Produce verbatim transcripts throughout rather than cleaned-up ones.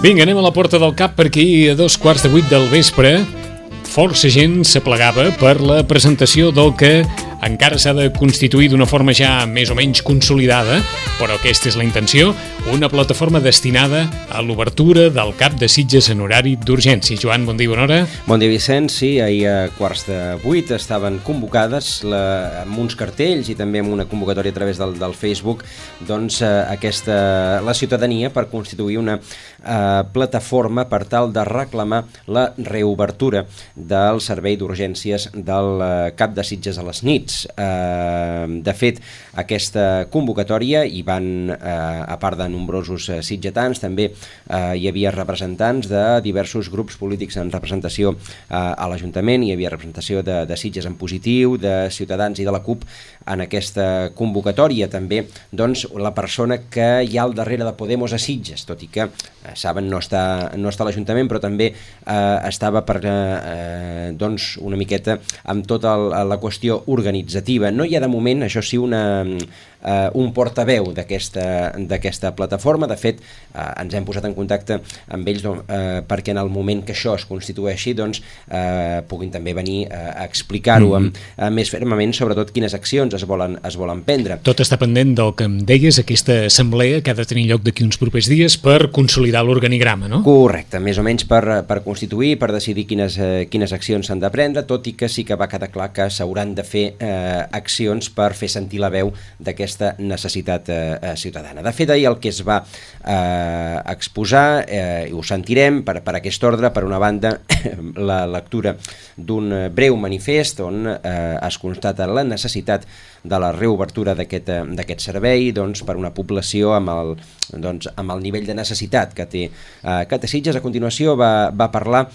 Vinga, anem a la porta del Cap perquè ahir a dos quarts de vuit del vespre força gent s'aplegava per la presentació del que encara s'ha de constituir d'una forma ja més o menys consolidada, però aquesta és la intenció, una plataforma destinada a l'obertura del Cap de Sitges en horari d'urgència. Joan, bon dia, bona hora. Bon dia, Vicenç. Sí, ahir a quarts de vuit estaven convocades la, amb uns cartells i també amb una convocatòria a través del, del Facebook, doncs eh, aquesta, la ciutadania per constituir una eh, plataforma per tal de reclamar la reobertura del servei d'urgències del eh, Cap de Sitges a les nits. Eh, de fet, aquesta convocatòria hi van, eh, a part de nombrosos eh, sitgetans, també eh, hi havia representants de diversos grups polítics en representació eh, a l'Ajuntament, hi havia representació de, de Sitges en positiu, de Ciutadans i de la CUP en aquesta convocatòria. També doncs, la persona que hi ha al darrere de Podemos a Sitges, tot i que, eh, saben, no està, no està a l'Ajuntament, però també eh, estava per, eh, doncs, una miqueta amb tota el, la qüestió organitzativa. No hi ha de moment, això sí, una, uh, un portaveu d'aquesta d'aquesta plataforma. De fet, uh, ens hem posat en contacte amb ells uh, perquè en el moment que això es constitueixi doncs, uh, puguin també venir uh, a explicar-ho mm-hmm. amb, uh, més fermament, sobretot quines accions es volen, es volen prendre. Tot està pendent del que em deies, aquesta assemblea que ha de tenir lloc d'aquí uns propers dies per consolidar l'organigrama, no? Correcte, més o menys per, per constituir, per decidir quines, uh, quines accions s'han de prendre, tot i que sí que va quedar clar que s'hauran de fer eh, accions per fer sentir la veu d'aquesta necessitat eh, ciutadana. De fet, ahir el que es va eh, exposar, eh, i ho sentirem per, per aquest ordre, per una banda, la lectura d'un breu manifest on eh, es constata la necessitat de la reobertura d'aquest d'aquest servei, doncs, per una població amb el, doncs, amb el nivell de necessitat que té, eh, que té Sitges. A continuació va, va parlar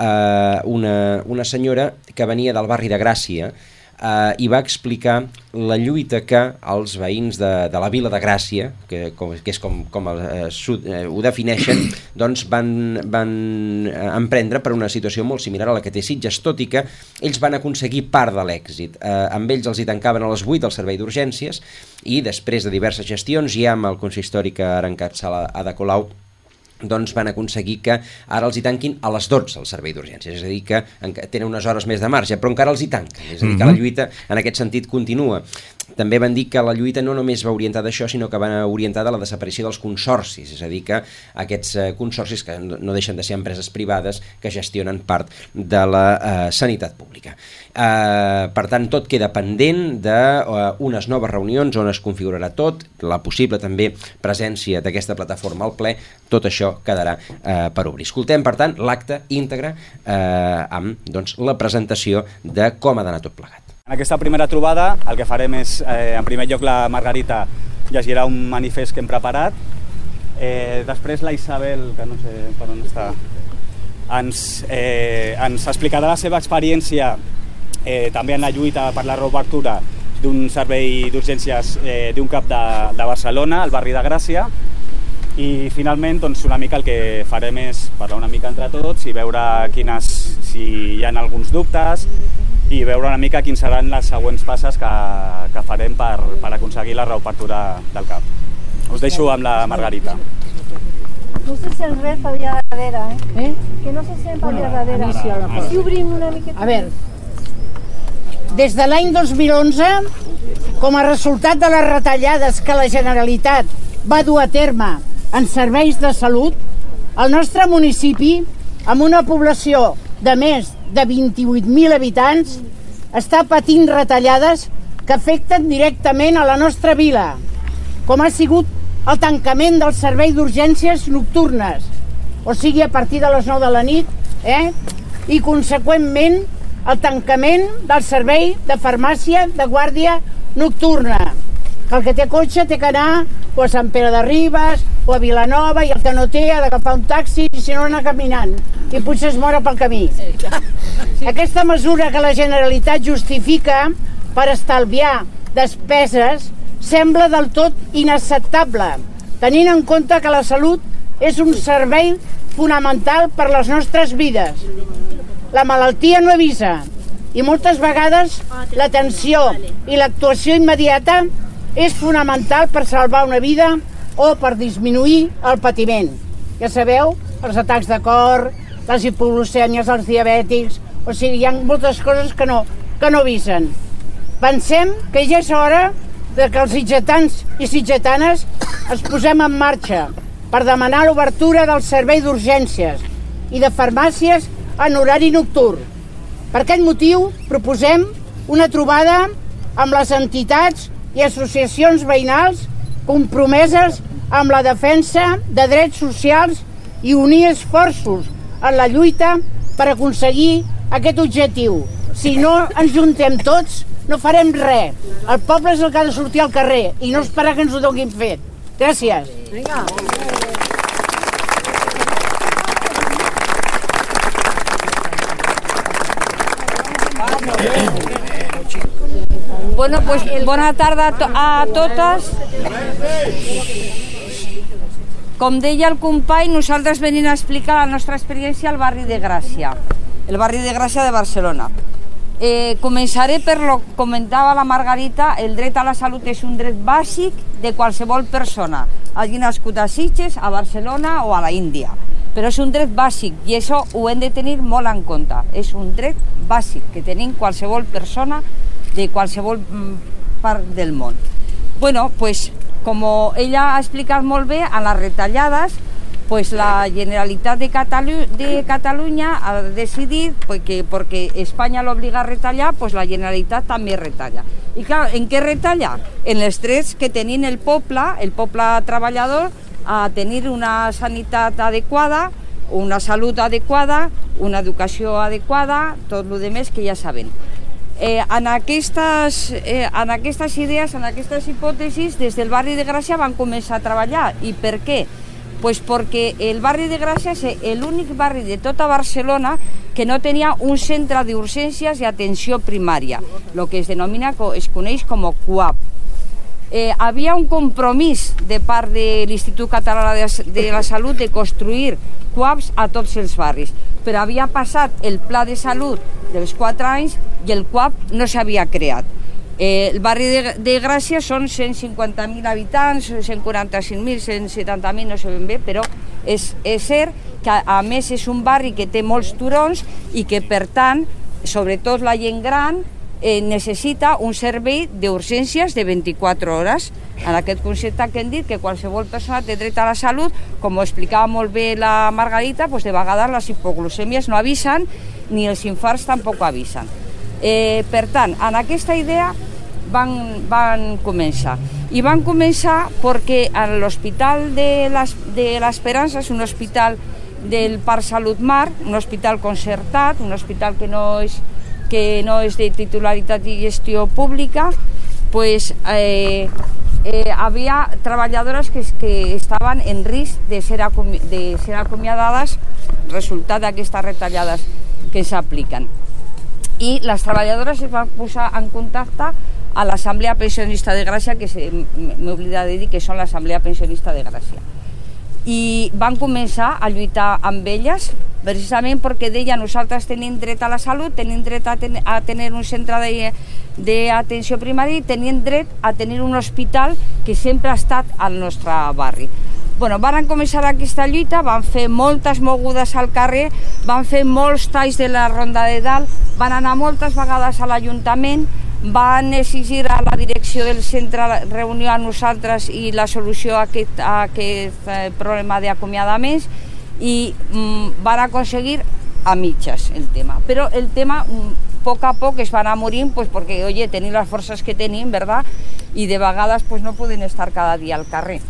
eh, una, una senyora que venia del barri de Gràcia, Uh, i va explicar la lluita que els veïns de, de la Vila de Gràcia, que, com, que és com, com el, uh, sud, uh, ho defineixen, doncs van, van uh, emprendre per una situació molt similar a la que té Sitges, tot i que ells van aconseguir part de l'èxit. Uh, amb ells els hi tancaven a les vuit el servei d'urgències i després de diverses gestions, ja amb el consistori que ara encapçala Ada Colau, doncs van aconseguir que ara els hi tanquin a les dotze el servei d'urgències, és a dir que tenen unes hores més de marge, però encara els hi tanquen, és a dir que la lluita en aquest sentit continua. També van dir que la lluita no només va orientada a això, sinó que va orientada a la desaparició dels consorcis, és a dir que aquests eh, consorcis que no deixen de ser empreses privades que gestionen part de la eh, sanitat pública. Eh, per tant, tot queda pendent d'unes uh, noves reunions on es configurarà tot, la possible també presència d'aquesta plataforma al ple, tot això quedarà eh, per obrir. Escoltem, per tant, l'acte íntegre eh, amb doncs, la presentació de com ha d'anar tot plegat. En aquesta primera trobada el que farem és, eh, en primer lloc, la Margarita llegirà un manifest que hem preparat, eh, després la Isabel, que no sé per on està, ens, eh, ens explicarà la seva experiència eh, també en la lluita per la reobertura d'un servei d'urgències eh, d'un cap de, de Barcelona, al barri de Gràcia, i finalment doncs, una mica el que farem és parlar una mica entre tots i veure quines, si hi ha alguns dubtes, i veure una mica quins seran les següents passes que, que farem per, per aconseguir la reobertura del CAP. Us deixo amb la Margarita. No se sent res per allà darrere, eh? eh? Que no se sent per allà darrere. Sí, si obrim una miqueta... A veure, des de l'any dos mil onze, com a resultat de les retallades que la Generalitat va dur a terme en serveis de salut, el nostre municipi, amb una població de més de vint-i-vuit mil habitants, està patint retallades que afecten directament a la nostra vila, com ha sigut el tancament del servei d'urgències nocturnes, o sigui, a partir de les nou de la nit, eh? i conseqüentment el tancament del servei de farmàcia de guàrdia nocturna, que el que té cotxe té que anar o a Sant Pere de Ribes o a Vilanova, i el que no té ha d'agafar un taxi, i si no anar caminant, i potser es mora pel camí. Aquesta mesura que la Generalitat justifica per estalviar despeses sembla del tot inacceptable, tenint en compte que la salut és un servei fonamental per les nostres vides. La malaltia no avisa i moltes vegades l'atenció i l'actuació immediata és fonamental per salvar una vida o per disminuir el patiment. Ja sabeu els atacs de cor, les hipoglucèmies, els diabètics, o sigui, hi ha moltes coses que no, que no avisen. Pensem que ja és hora de que els sitgetans i sitgetanes es posem en marxa per demanar l'obertura del servei d'urgències i de farmàcies en horari nocturn. Per aquest motiu proposem una trobada amb les entitats i associacions veïnals compromeses amb la defensa de drets socials i unir esforços en la lluita per aconseguir aquest objectiu. Si no ens juntem tots, no farem res. El poble és el que ha de sortir al carrer i no esperar que ens ho donin fet. Gràcies. Vinga. Bueno, pues bona tarda a, to a totes. Com deia el company, nosaltres venim a explicar la nostra experiència al barri de Gràcia, el barri de Gràcia de Barcelona. Eh, començaré per lo que comentava la Margarita. El dret a la salut és un dret bàsic de qualsevol persona, hagi nascut a Sitges, a Barcelona o a la Índia. Però és un dret bàsic i això ho hem de tenir molt en compte. És un dret bàsic que tenim qualsevol persona de qualsevol part del món. Bueno, pues, com ella ha explicat molt bé, a les retallades, pues la Generalitat de, Catalu de Catalunya ha decidit, porque, porque España l'obliga a retallar, pues la Generalitat també retalla. I clar, en què retalla? En els drets que tenim el poble, el poble treballador, a tenir una sanitat adequada, una salut adequada, una educació adequada, tot el que més que ja sabem. Eh, en, aquestes, eh, en aquestes idees, en aquestes hipòtesis, des del barri de Gràcia van començar a treballar. I per què? Pues porque el barri de Gràcia és l'únic barri de tota Barcelona que no tenia un centre d'urgències i atenció primària, el que es denomina, es coneix com a C U A P. Eh, havia un compromís de part de l'Institut Català de, de la Salut de construir C U A Ps a tots els barris, però havia passat el pla de salut dels quatre anys i el C U A P no s'havia creat. Eh, el barri de, de Gràcia són cent cinquanta mil habitants, cent quaranta-cinc mil, cent setanta mil, no sé ben bé, però és, és cert que a, a més és un barri que té molts turons i que per tant, sobretot la gent gran, eh, necessita un servei d'urgències de vint-i-quatre hores. En aquest concepte que hem dit que qualsevol persona té dret a la salut, com ho explicava molt bé la Margarita, doncs de vegades les hipoglucèmies no avisen ni els infarts tampoc avisen. Eh, per tant, en aquesta idea van, van començar. I van començar perquè en l'Hospital de l'Esperança, és un hospital del Parc Salut Mar, un hospital concertat, un hospital que no és, que no és de titularitat i gestió pública, pues, eh, eh, havia treballadores que, que estaven en risc de ser, acomi de ser acomiadades resultat d'aquestes retallades que s'apliquen. I les treballadores es van posar en contacte a l'Assemblea Pensionista de Gràcia, que m'he oblidat de dir que són l'Assemblea Pensionista de Gràcia. I van començar a lluitar amb elles, precisament perquè deia nosaltres tenim dret a la salut, tenim dret a, ten a tenir un centre d'atenció primària i tenim dret a tenir un hospital que sempre ha estat al nostre barri. Bueno, van començar aquesta lluita, van fer moltes mogudes al carrer, van fer molts talls de la Ronda de Dalt, van anar moltes vegades a l'Ajuntament, van exigir a la direcció del centre reunió a nosaltres i la solució a aquest, a aquest eh, problema d'acomiadaments i mm, van aconseguir a mitges el tema. Però el tema, mm, a poc a poc, es va anar morint, pues, perquè, oye, tenim les forces que tenim, ¿verdad? I de vegades pues, no poden estar cada dia al carrer.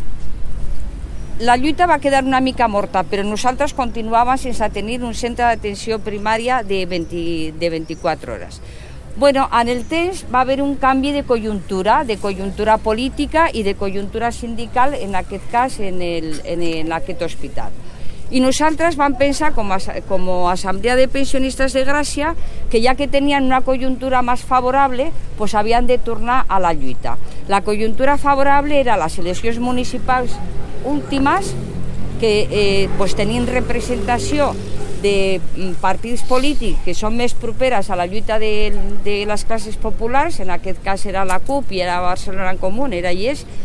La lluita va quedar una mica morta, però nosaltres continuàvem sense tenir un centre d'atenció primària de, de vint-i-quatre hores. Bueno, en el temps va haver un canvi de conjuntura, de conjuntura política i de conjuntura sindical, en aquest cas, en, el, en, en aquest hospital. I nosaltres vam pensar, com a, com a Assemblea de Pensionistes de Gràcia, que ja que tenien una conjuntura més favorable, pues havien de tornar a la lluita. La conjuntura favorable era les eleccions municipals últimes, que eh, pues, tenien representació de partits polítics que són més properes a la lluita de, de les classes populars, en aquest cas era la C U P i era Barcelona en Comú, era i és,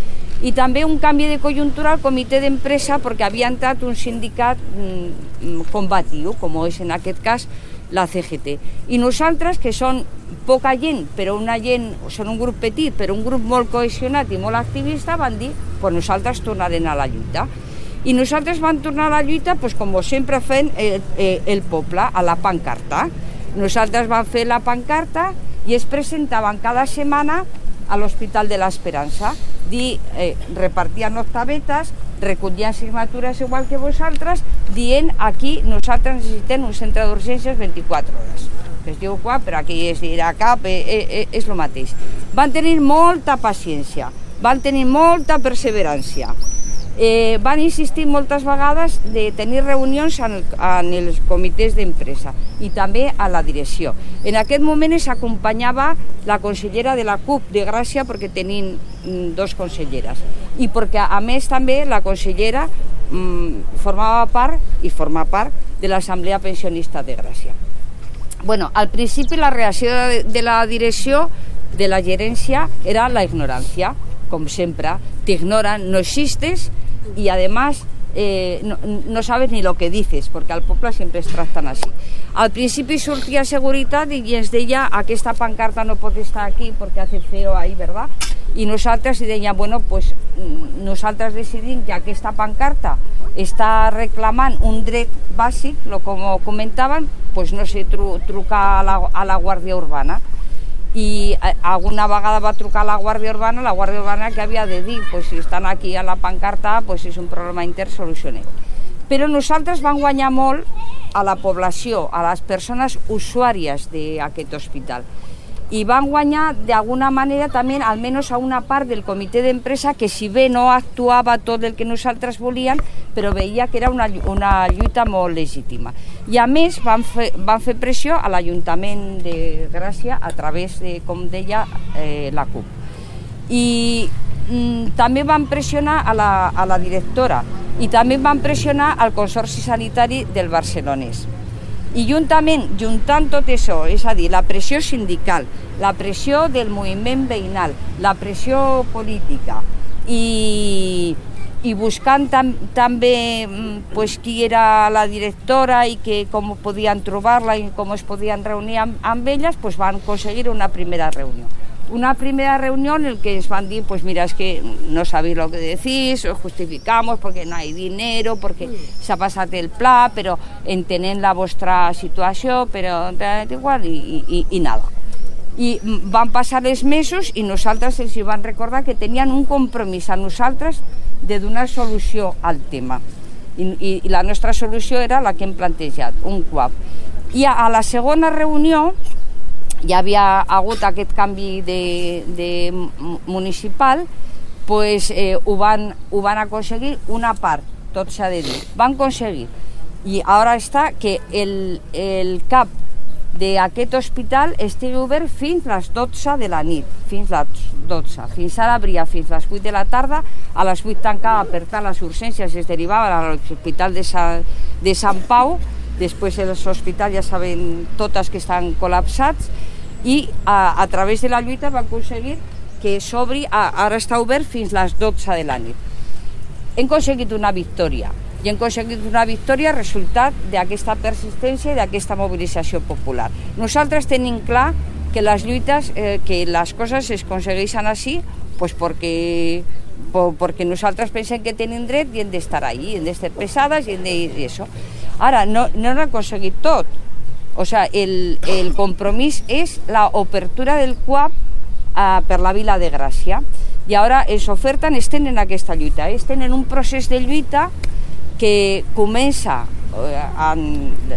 I també un canvi de conjuntura al comitè d'empresa perquè havia entrat un sindicat mm, combatiu, com és en aquest cas la C G T. I nosaltres, que són poca gent, però una gent, són un grup petit, però un grup molt cohesionat i molt activista, van dir, pues nosaltres tornarem a la lluita. I nosaltres vam tornar a la lluita, pues, com sempre fent el, el, el poble, a la pancarta. Nosaltres vam fer la pancarta i es presentaven cada setmana a l'Hospital de l'Esperança. Dir, eh, repartien octavetes, recollien signatures igual que vosaltres, dient aquí nosaltres necessitem un centre d'urgències vint-i-quatre hores. Que es diu qua, però aquí es dirà cap, eh, eh, és el mateix. Van tenir molta paciència, van tenir molta perseverància. Eh, van insistir moltes vegades de tenir reunions en, el, en els comitès d'empresa i també a la direcció. En aquest moment s'acompanyava la consellera de la C U P de Gràcia perquè tenim mm, dos conselleres i perquè a més també la consellera mm, formava part i forma part de l'Assemblea Pensionista de Gràcia. Bueno, al principi la reacció de, de la direcció, de la gerència, era la ignorància, com sempre. T'ignoran, no existes y además eh, no, no sabes ni lo que dices, porque al poble sempre es tracten així. Al principi sortia seguretat i ens deia aquesta pancarta no pot estar aquí perquè hace feo ahí, ¿verdad? I nosaltres i deia, bueno, pues nosaltres decidim que aquesta pancarta està reclamant un dret bàsic, lo com comentaven, pues no sé, tru, trucar a la, a la Guàrdia Urbana. I alguna vegada va trucar a la Guàrdia Urbana, la Guàrdia Urbana que havia de dir, pues si estan aquí a la pancarta, pues és un problema intern, solucionem. Però nosaltres vam guanyar molt a la població, a les persones usuàries d'aquest hospital. I van guanyar d'alguna manera també, almenys a una part del comitè d'empresa, que si bé no actuava tot el que nosaltres volíem, però veia que era una, una lluita molt legítima. I a més van fer, van fer pressió a l'Ajuntament de Gràcia a través de, com deia, eh, la C U P. I mm, també van pressionar a la, a la directora i també van pressionar al Consorci Sanitari del Barcelonès. I juntament, juntant tot això, és a dir, la pressió sindical, la pressió del moviment veïnal, la pressió política i, i buscant tam, també pues, qui era la directora i que, com podien trobar-la i com es podien reunir amb, amb elles, pues, van aconseguir una primera reunió. Una primera reunión en la que ens van dir, pues mira, es que no sabéis lo que decís, os justificamos porque no hay dinero, porque s'ha passat el pla, però entenent la vostra situació, però igual, i, i, i nada. I van passar els mesos i nosaltres els van recordar que tenien un compromís a nosaltres de donar solució al tema. I, i, i la nostra solució era la que hem plantejat, un C U A P. I a, a la segona reunió ja havia hagut aquest canvi de, de municipal, pues, eh, ho, van, ho van aconseguir una part, tot s'ha de dir. Van aconseguir. I ara està que el, el cap d'aquest hospital estigui obert fins les dotze de la nit, fins les dotze. Fins ara obria fins les vuit de la tarda, a les vuit tancava, per tant les urgències es derivaven a l'Hospital de, Sa, de Sant Pau, després els hospitals ja saben totes que estan col·lapsats, i a, a través de la lluita va aconseguir que s'obri, ara està obert fins les dotze de la nit. Hem aconseguit una victòria, i hem aconseguit una victòria resultat d'aquesta persistència i d'aquesta mobilització popular. Nosaltres tenim clar que les lluites, eh, que les coses es aconsegueixen així, pues perquè, perquè nosaltres pensem que tenim dret i hem d'estar ahí, hem d'estar pesades i hem de dir això. Ara, no, no hem aconseguit tot. O sea, el, el compromís és l'obertura del C U A P eh, per la vila de Gràcia. I ara els oferten, estan en aquesta lluita, estan en un procés de lluita que comença eh, en,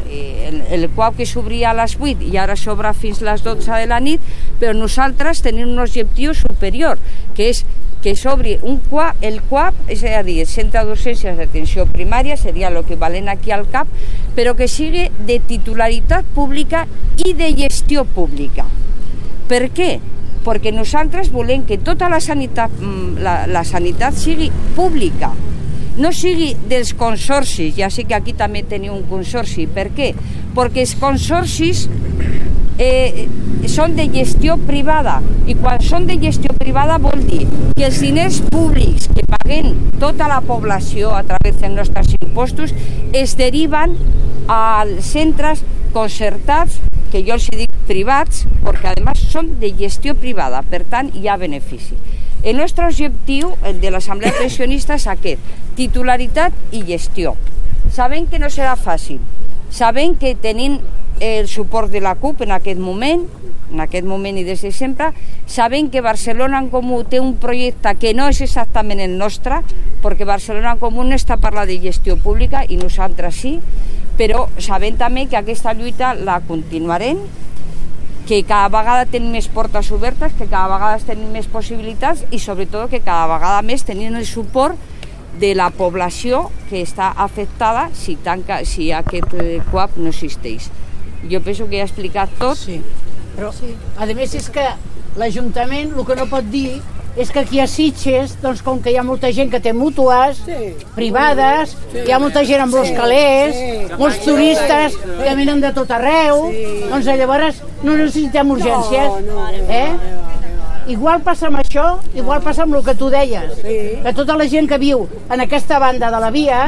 el, el C U A P que s'obria a les vuit i ara s'obre fins les dotze de la nit, però nosaltres tenim un objectiu superior, que és que s'obri un C U A P, el C U A P, és a dir, el Centre d'Urgències d'Atenció Primària, seria l'equivalent aquí al C A P, però que sigui de titularitat pública i de gestió pública. Per què? Perquè nosaltres volem que tota la sanitat, la, la sanitat sigui pública, no sigui dels consorcis. Ja sé que aquí també teniu un consorci. Per què? Perquè els consorcis eh, són de gestió privada, i quan són de gestió privada vol dir que els diners públics que paguem tota la població a través dels nostres impostos es deriven als centres concertats, que jo els dic privats, perquè a més són de gestió privada, per tant hi ha benefici. El nostre objectiu, el de l'Assemblea Pensionista, és aquest, titularitat i gestió. Sabem que no serà fàcil, sabem que tenim el suport de la CUP en aquest moment, en aquest moment i des de sempre, sabem que Barcelona en Comú té un projecte que no és exactament el nostre, perquè Barcelona en Comú no està parlant de gestió pública i nosaltres sí, però sabem també que aquesta lluita la continuarem, que cada vegada tenim més portes obertes, que cada vegada tenim més possibilitats i sobretot que cada vegada més tenim el suport de la població que està afectada si, tanca, si aquest CUAP no existeix. Jo penso que he explicat tot. Sí, però a més és que l'Ajuntament el que no pot dir és que aquí a Sitges, doncs com que hi ha molta gent que té mútues privades, hi ha molta gent amb els calés, molts turistes que venen de tot arreu, doncs llavors no necessitem urgències, eh? Igual passa amb això, igual passa amb el que tu deies, que tota la gent que viu en aquesta banda de la via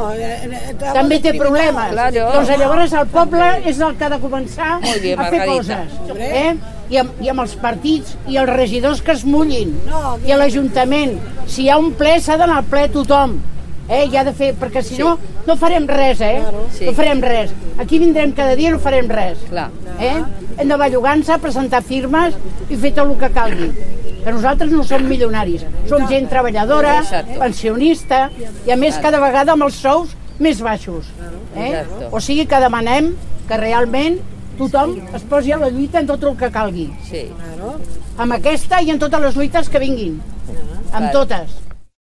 també té problemes. Doncs llavors el poble és el que ha de començar a fer coses, eh? I amb, i amb els partits i els regidors que es mullin, i a l'Ajuntament, si hi ha un ple s'ha d'anar al ple tothom, eh? I ha de fer, perquè si no, no farem res, eh? No farem res. Aquí vindrem cada dia i no farem res. Eh? Hem de bellugar-nos, presentar firmes i fer tot el que calgui. Que nosaltres no som milionaris, som gent treballadora, pensionista, i a més cada vegada amb els sous més baixos. Eh? O sigui que demanem que realment tothom es posi a la lluita en tot el que calgui. Sí. Amb aquesta i en totes les lluites que vinguin. Amb totes.